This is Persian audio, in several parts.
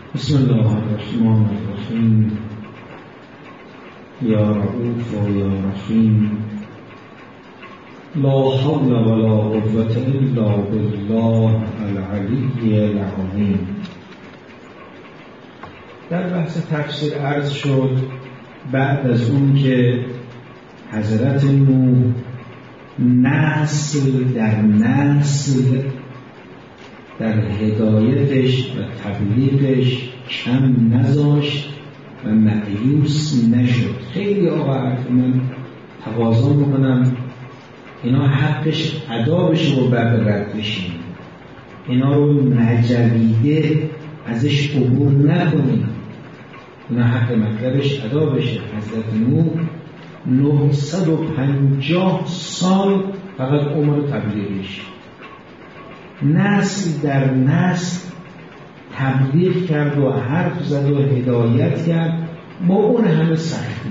بسم الله الرحمن الرحیم. یا رؤوف و یا رحیم. لا حول ولا قوة الا بالله العلی العظیم. در بحث تفسیر عرض شد بعد از اون که حضرت نوح نسل در نسل در هدایتش و تبلیغش کم نذاشت و مایوس نشد. خیلی آقا من تقاضا میکنم اینا حقش ادا بشه و بعد رد بشیم، اینا رو نجویده ازش عبور نکنیم، اینا حق مطلبش ادا بشه. حضرت نوح 950 سال فقط عمر تبلیغش، نسل در نسل تبلیغ کرد و حرف زد و هدایت کرد با اون همه سختی.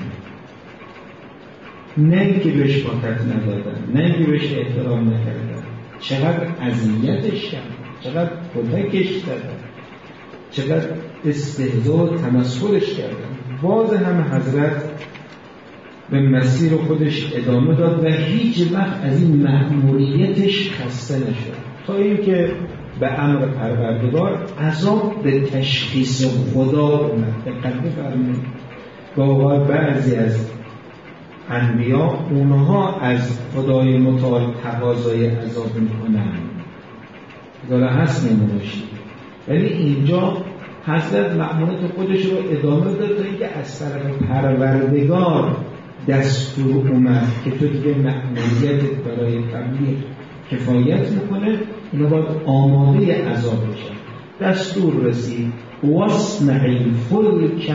نه اینکه بهش طاقت ندادن، نه اینکه بهش احترام نکردن، چقدر اذیتش کردن، چقدر کتکش زدن، چقدر استهزا و تمسخرش کردن. باز هم حضرت به مسیر خودش ادامه داد و هیچ وقت از این مأموریتش خسته نشد، تا اینکه به امر پروردگار عذاب به تشخیص خدا اومد. دقت بفرمایید، گاهی بعضی از انبیا اونها از خدای متعال تقاضای عذاب میکنن، داره هست نمونشی، ولی اینجا حضرت مأموریت خودش رو ادامه داد تا اینکه از طرف پروردگار دستور اومد که تو دیگه مأموریتت برای تبلیغ کفایت میکنه، اینا باید آماده عذاب بشن. دستور رسید واصنع الفلک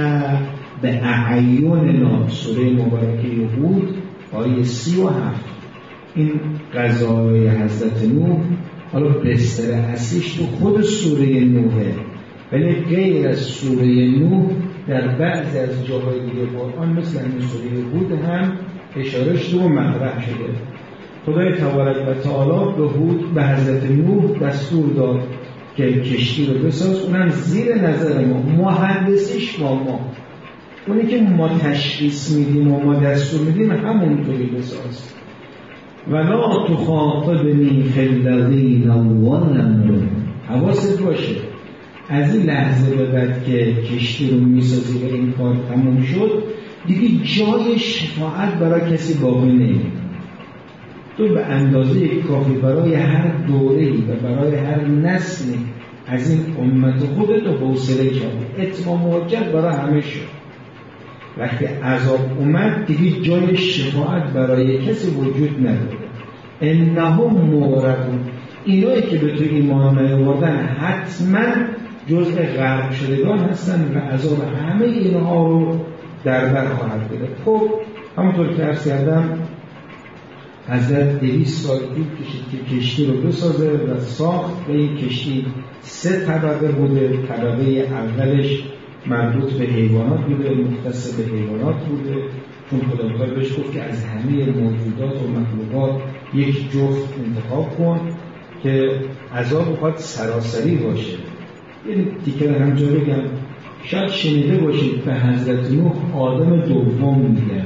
باعیننا، سوره مبارکه هود آیه 37. این قضای حضرت نوح حالا بستر اصلیش تو خود سوره نوحه، ولی غیر از سوره نوح در بعضی از جاهای دیگه قرآن مثل این سوره هود هم اشاره شده و مطرح شده. خدای تبارک و تعالی به هود به حضرت نوح دستور داد که کشتی رو بساز، اونم زیر نظر ما، مهندسیش با ما، اونی که ما تشخیص میدیم و ما دستور میدیم همونطوری بساز. ولا تخاطبنی فی الذین ظلموا، حواست باشه از این لحظه به بعد که کشتی رو میسازی و این کار تموم شد دیگه جای شفاعت برای کسی باقی نمیمونه. تو به اندازه کافی برای هر دوره‌ای و برای هر نسلی از این امت خودت رو حوصله کردی، اتمام حجت برای همه شد. وقتی عذاب اومد دیگه جای شفاعت برای کسی وجود نداره. انهم مغرقون، اینایی که به تو ایمان نیاوردن حتما جزء غرق شدگان هستن و عذاب همه اینها رو در بر خواهد گرفت. خب همونطور که عرض کردم حضرت 200 سال طول کشید که کشتی رو بسازه و ساخت. و این کشتی 3 طبقه بوده. طبقه اولش مربوط به حیوانات بوده، مختص به حیوانات بوده، چون خداوند بهش گفت که از همه موجودات و مخلوقات یک جفت انتخاب کن که عذاب بخواد سراسری باشه. یعنی دیگه همجا بگم، شاید شنیده باشید به حضرت نوح آدم دوم میگن،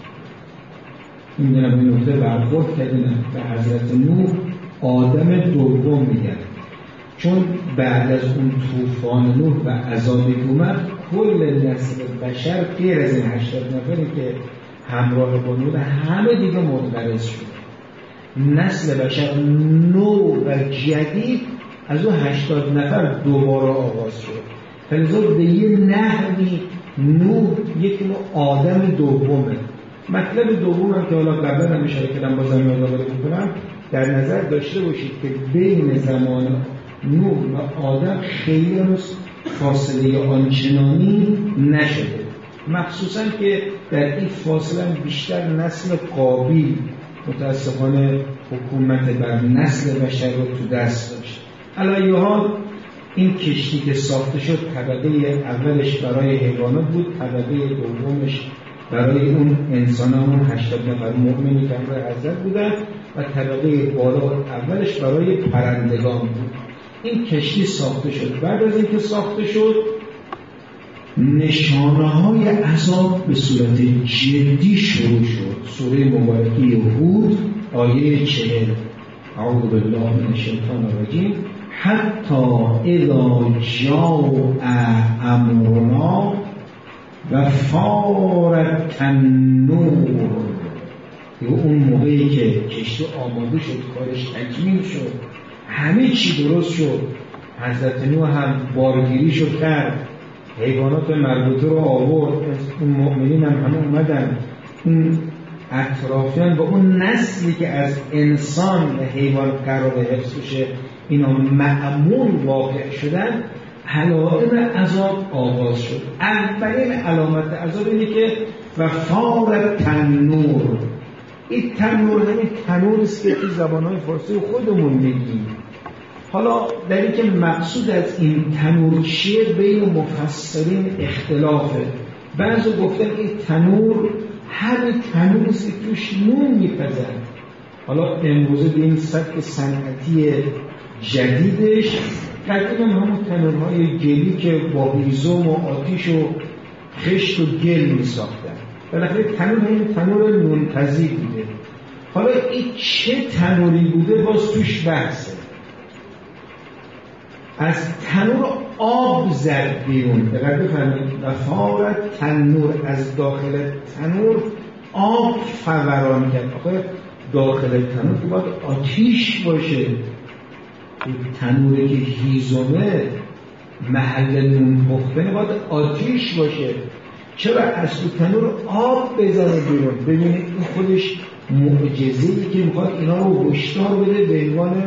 میدونم این نکته برخورد کردن، به حضرت نوح آدم دوم میگن، چون بعد از اون طوفان نوح و عذابی که اومد کل نسل بشر غیر از این 80 نفری که همراه با نوح همه دیگه منقرض شد. نسل بشر نو و جدید از اون 80 نفر دوباره آغاز شد. فلذا به یه نحوی نوح یک نوع آدم دومه. مطلب دومم که حالا قبلا هم اشاره کردم بازم یادآوری می‌کنم، در نظر داشته باشید که بین زمان نوح و آدم خیلی فاصله آنچنانی نشده، مخصوصا که در این فاصله بیشتر نسل قابیل متاسفانه حکومت بر نسل بشر رو تو دست داشت. علی حال این کشتی که ساخته شد طبقه اولش برای حیوانات بود، طبقه دومش برای اون انسانان 80 نفر مؤمنی که همراه حضرت بودن و طبقه بالا اولش برای پرندگان بود. این کشتی ساخته شد. بعد از اینکه ساخته شد نشانه های عذاب به صورت جدی شروع شد. سوره مبارکه هود آیه 40 اعوذ بالله من الشیطان الرجیم حتی اذا جاء امرنا و فارت النور، اون موقعی که کشتی آماده شد، کارش تکمیل شد، همه چی درست شد، حضرت نوح هم بارگیریشو کرد، حیوانات مربوطه رو آورد، اون مؤمنین هم همه اومدن، اون اطرافیان با اون نسلی که از انسان و حیوان قرار حفظ بشه اینا معمول واقع شدن، علائم عذاب آغاز شد. اولین علامت عذاب اینه که و فار تنور. این تنور همین تنور است که تو زبانهای فارسی خودمون میگیم. حالا در این که مقصود از این تنور چیه بین مفسرین اختلافه. بعضی گفتن این تنور همین تنور است که توش نون میپزن. حالا امروزه به این سبک صنعتی جدیدش قدیم همون تنورهای گلی که با هیزم و آتیش و خشت و گل می ساختن. بالاخره تنور این تنور نونپزی بوده. حالا این چه تنوری بوده باز توش بحثه. از تنور آب زد بیرون. دقیق بفرمایید و فارت تنور، از داخل تنور آب فوران کرد. آخه داخل تنور که باید آتیش باشه. تنوری که هیزمه محل نون پختنه باید آتیش باشه. چرا از تو تنور آب بزنه بیرون؟ ببینید این خودش معجزه‌ای که میخواد اینا رو هشدار بده به عنوان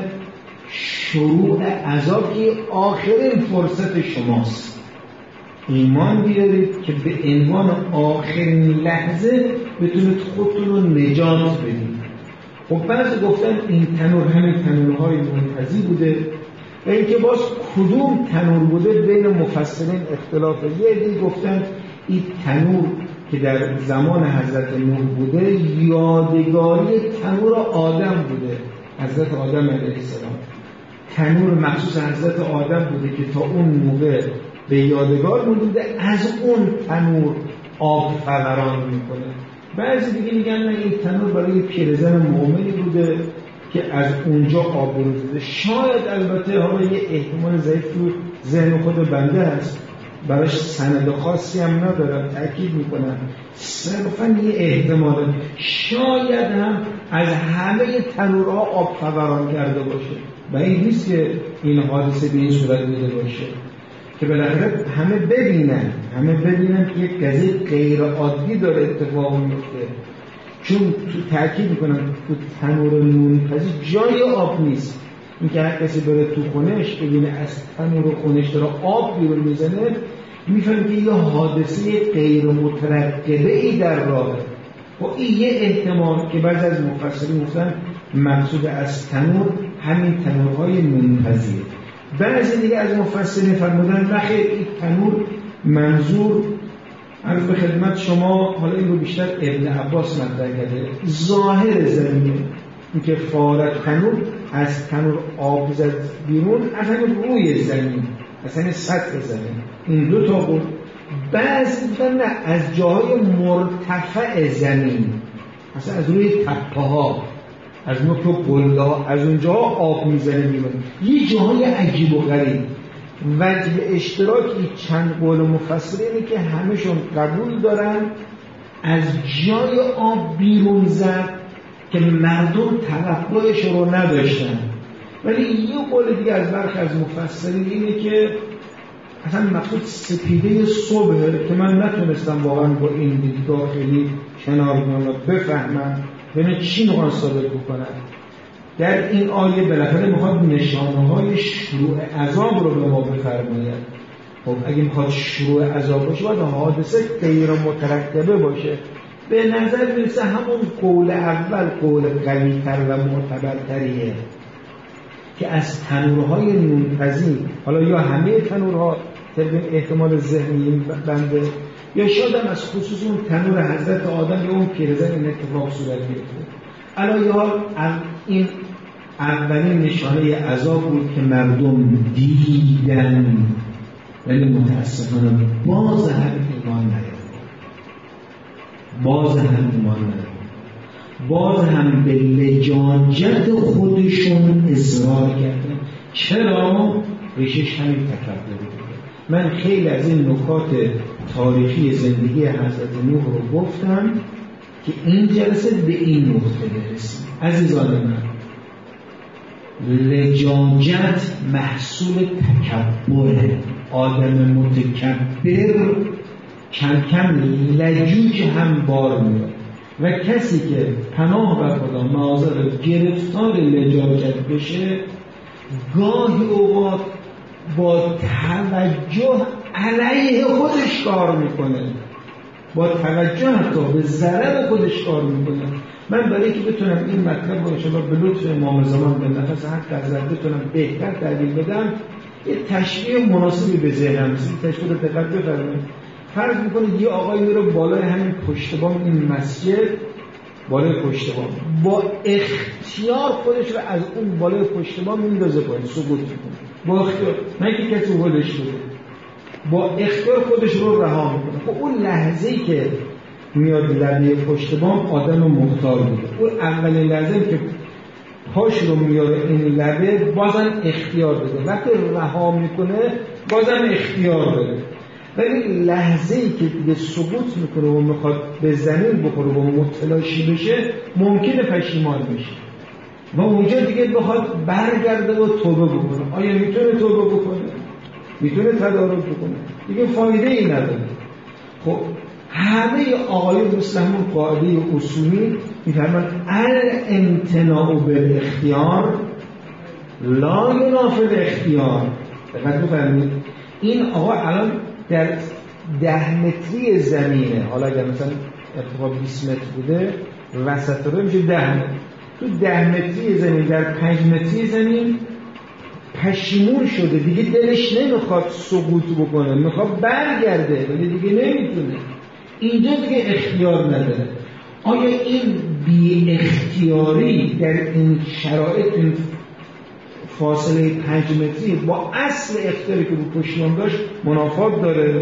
شروع عذاب که آخرین فرصت شماست. ایمان بیارید که به عنوان آخرین لحظه بتونید خودتون رو نجات بدید. خب بعضی گفتن این تنور همین تنورهای منتزی بوده و اینکه باز کدوم تنور بوده بین مفسرین اختلافه. یه عده گفتن این تنور که در زمان حضرت نوح بوده یادگاری تنور آدم بوده، حضرت آدم علیه السلام. تنور مخصوص حضرت آدم بوده که تا اون موقع به یادگار بوده، از اون تنور آب فوران میکنه. بعضی دیگه میگن نه این تنور برای پیرزن مؤمنی بوده که از اونجا آب بروزیده. شاید البته حالا یه احتمال ضعیف تو ذهن خود بنده هست، براش سند خاصی هم ندارم، تأکید میکنم صرفا یه احتمال، شاید هم از همه تنورها آب فوران کرده باشه و این نیست که این حادثه به این صورت بوده باشه که بالاخره همه ببینن که یک قضیه غیر عادی داره اتفاق میفته. چون تو تأکید میکنم تو تنور نونپزی جای آب نیست. این که هر کسی بره تو خونش ببینه از تنور خونش داره آب بیرون میزنه، میفهمه که یه حادثه غیر مترقبه ای در راهه. و این یه احتمال که بعضی از مفسرین گفتن مقصود از تنور همین تنورهای نونپزیه. بعضی دیگه از مفسرین فرمودن نخیر این تنور منظور عرض به خدمت شما، حالا این رو بیشتر ابن عباس مطرح کرده، ظاهر زمینه، این که فارت تنور از تنور آب زد بیرون، اصلا روی زمین، اصلا سطح زمین، این دو تا بود. بعضی نه از جاهای مرتفع زمین، اصلا از روی تپه ها، از نوک و قلا، از اونجا آب میزنه بیرون. یه جاهای عجیب و غریب. وجه اشتراکی چند قول مفسرینه که همشون قبول دارن از جای آب بیرون زد که مردم توقعش رو نداشتن. ولی یه قول دیگه از برخی از مفسرین اینه که اصلا مقصود سپیده صبح که من نتونستم واقعا با این دید داخلی کنار بفهمم ببینه چی نوعا صادق بکنن. در این آیه بالاخره میخواد نشانه‌های شروع عذاب رو به ما بفرماید. خب اگه میخواد شروع عذاب باشه باید حادثه غیر مترقبه باشه. به نظر میرسه همون قول اول قول قوی‌تر و معتبرتریه که از تنورهای نونپزی، حالا یا همه تنورها طبق احتمال ذهنی بنده، یا شاید هم از خصوص اون تنور حضرت آدم یا اون پیرزن این اتفاق صورت گرفته. علاوه حال این اولین نشانه عذاب بود که مردم دیدن ولی متاسفانه باز هم ایمان نیاره، باز هم به لجاجت خودشون اصرار کردن. چرا؟ ریشش همین تکبر بود. من خیلی از این نکات تاریخی زندگی حضرت نوح رو گفتم که این جلسه به این نقطه برسیم. عزیزان من، لجاجت محصول تکبره. آدم متکبر کم کم لجوج هم بار میاد و کسی که پناه بر خدا معاذالله گرفتار لجاجت بشه، گاهی اوقات با توجه علیه خودش کار میکنه، با توجه حتی به ضرر خودش کار میکنه. من برای که بتونم این مطلب رو انشاءالله به لطف امام زمان به نفس حق حضرت بتونم بهتر دلیل بدم، یه تشبیه مناسبی به ذهنم رسید. تشبیه رو دقت بفرمایید. فرض میکنید یه آقایی میره بالای همین پشت بام این مسجد، بالای پشت بام با اختیار خودش رو از اون بالای پشت بام میندازه پایین، سقوط میکنه با اختیار، نه که کسی هولش بده، با اختیار خودش رو رها میکنه. خب اون لحظه‌ای که میاد لبه پشت بام آدم مختار بوده، اون اولین لحظه‌ای که پاش رو میاره این لبه بازم اختیار بده، وقتی رها میکنه بازم اختیار بده. ولی لحظه‌ای که دیگه سقوط میکنه و میخواد به زمین بخوره و متلاشی بشه، ممکنه پشیمان بشه و اونجا دیگه بخواد برگرده و توبه بکنه. آیا میتونه توبه بکنه؟ میتونه تدارک بکنه؟ دیگه فایده ای نداره. خب همه آقایون مثل همون قاعده اصولی میفرمان الامتناع بالاختیار لا ینافی الاختیار. دقت بفرمایید، این آقا الان در 10 متری زمینه، حالا اگر مثلا ارتفاع 20 متر بوده وسط رو میشه 10 متر، تو 10 متری زمین در 5 متری زمین پشیمون شده، دیگه دلش نمیخواد سقوط بکنه، میخواد برگرده ولی دیگه نمیتونه، اینجا دیگه اختیار نداره. آیا این بی اختیاری در این شرایط، این فاصله 5 متری با اصل اختیاری که رو پشیمان داشت منافات داره؟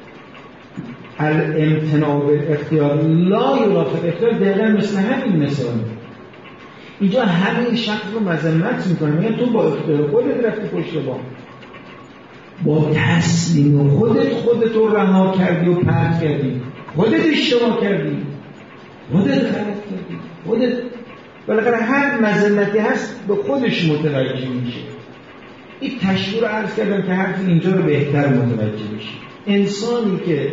الامتناع بالاختیار لا ینافی الاختیار دقیقا مثل همین مثال. اینجا همین شخص رو مذمت میکنه، میگن تو با اختیار خودت رفتی پشت بام، با تسلیم خودت رو رها کردی و پرت کردی، خودت اشتباه کردی، خودت غلط کردی، خودت. بالاخره هر مذمتی هست به خودش متوجه میشه. این تشبیه رو عرض کردم که حرف اینجا رو بهتر متوجه بشه. انسانی که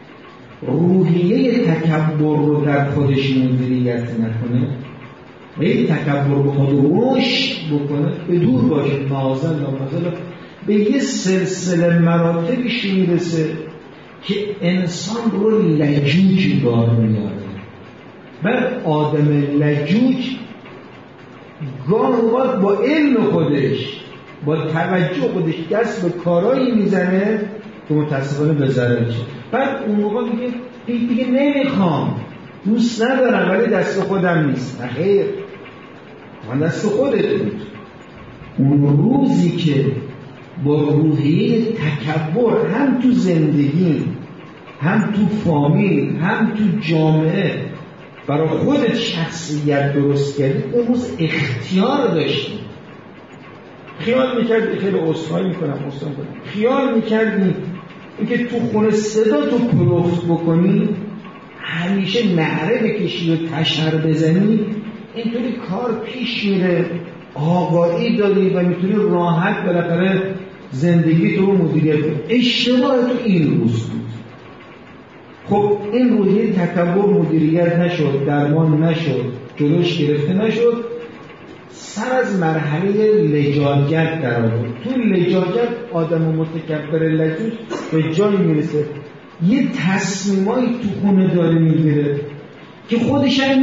روحیه تکبر رو در خودش مدیریت نکنه و این تکبر به خود رشد بکنه، به دور باشه معاذالله به یه سلسله مراتبش میرسه که انسان رو لجوج بار میاره. بعد آدم لجوج گاه اوقات با علم خودش، با توجه خودش دست به کارایی میزنه که متاسفانه به ضرر میشه. بعد اون موقع دیگه نمیخوام، دوست ندارم، ولی دست خودم نیست. خیر، من دست خودت بود. اون روزی که با روحیه تکبر هم تو زندگی، هم تو فامیل، هم تو جامعه برای خودت شخصیت درست کردی، اون روز اختیار داشتی. خیال میکردی، خیلی عذرخواهی میکنم، خیال میکردی اینکه تو خونه صدا تو پروفت بکنی، همیشه نعره بکشی و تشر بزنی، اینطوری کار پیش میره، آگاهی داری و میتونی راحت بالاخره زندگی تو رو مدیریت کنی. اشتباه تو این روز بود. خب این روحیه تکبر مدیریت نشد، درمان نشد، جلوش گرفته نشد، سر از مرحله لجاجت در آورد. تو لجاجت آدم متکبر لجوج به جایی میرسه یه تصمیمایی تو خونه داره میگیره که خودش هم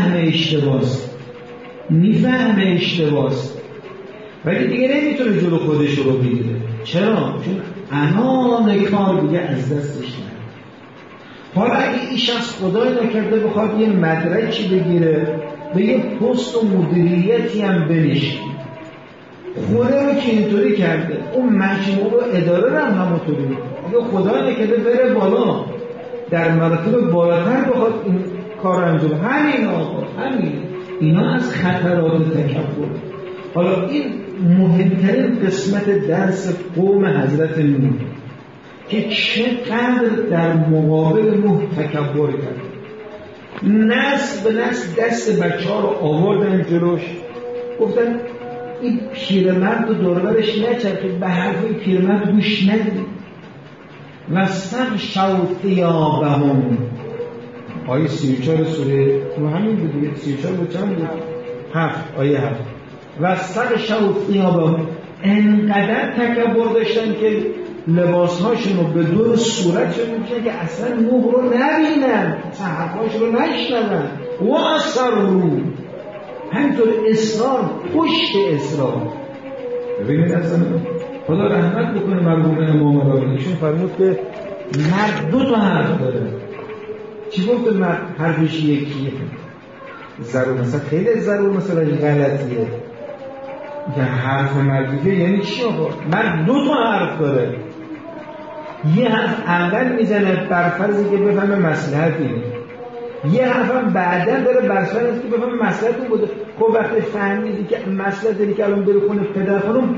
میفهمه اشتباهست، ولی دیگه نمیتونه جلو خودش رو بگیره. چرا؟ چون عنان کار دیگه از دستش نره. حالا اگه این شخص خدای نکرده بخواد یه مدرکی بگیره، به یه پست و مدیریتی هم بنشینه، خدا رو که اینطوری کرده اون مجموع رو اداره رو هم همونطوری میکنه. اگه خدا نکرده بره بالا در مراتب بالاتر بخواد این کار انجام همین آقا همین اینا از خطرات تکبر. حالا این مهمترین قسمت درس قوم حضرت نوح که چقدر در مقابل نوح تکبر کرد. نسل به نسل دست بچه ها رو آوردن جلوش، گفتن این پیرمرد رو دوربرش نچرخید، به حرف پیرمرد گوش ندید. واستغشوا ثیابهم آیه 34 سوره نوح همین بود دیگه. 34 بود چند بود؟ 7 آیه 7. واستغشوا ثیابهم انقدر تکبر داشتن که لباسهاشون رو بدون صورتشون می‌کشن که اصلا نوح رو نبینن، اصلا حرفاش رو نشنون. و اصروا همینطور اصرار پشت اصرار. ببینید اصلا خدا رحمت بکنه مرحوم امام راغب، ایشون فرمود که مرد دو تا حرف داره. چی گفت مرد؟ حرفش یکیه. ضرور مثلا خیلی ضرور مثلا غلطیه. که حرف مردیه یعنی چی آقا؟ مرد دو تا حرف داره. یه حرف اول میزنه بر فرضی که بفهمه مصلحت اینه، یه حرف هم بعدن داره بر فرضی که بفهمه مصلحت اون بوده. خب وقتی فهمیدی که مصلحت داری که الان بری خونه پدر خانم،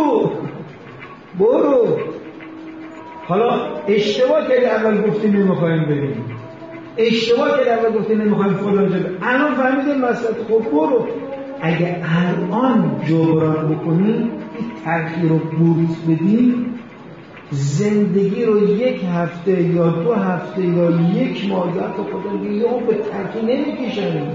برو. حالا اشتباه کردی اول گفتی نمیخوایم بریم، اشتباه کردی اول گفتی نمیخوایم فلان جا بریم، الان فهمیدی مصلحت، خب برو. اگه الان جبران بکنی این ترخی رو بورس بدی، زندگی رو یک هفته یا 2 هفته یا 1 ماه یا تا خدا یا به ترخی نمیکشنی.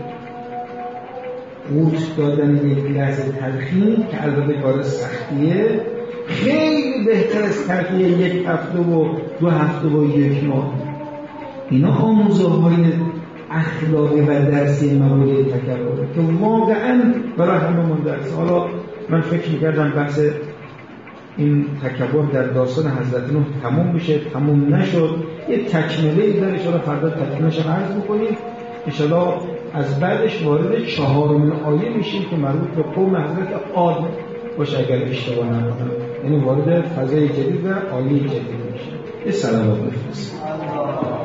قورت دادن یک لحظه ترخی که البته کار سختیه خیلی بهتر از ترخی 1 هفته و 2 هفته و 1 ماه. اینا آموزه های اخلاقی و درسی مبادی تکبره که واقعا برای هممون درس. حالا من فکر میکردم بحث این تکبر در داستان حضرت نوح تموم بشه، تموم نشد. یه تکمله داره، انشاءالله فردا تکملش رو عرض بکنیم. انشاءالله از بعدش وارد 4مین آیه میشیم که مربوط به قوم حضرت عاد باشه اگر اشتباه نکنم، یعنی وارد فضای جدید و آیه جدید میشیم. یه سلامات بفرستید.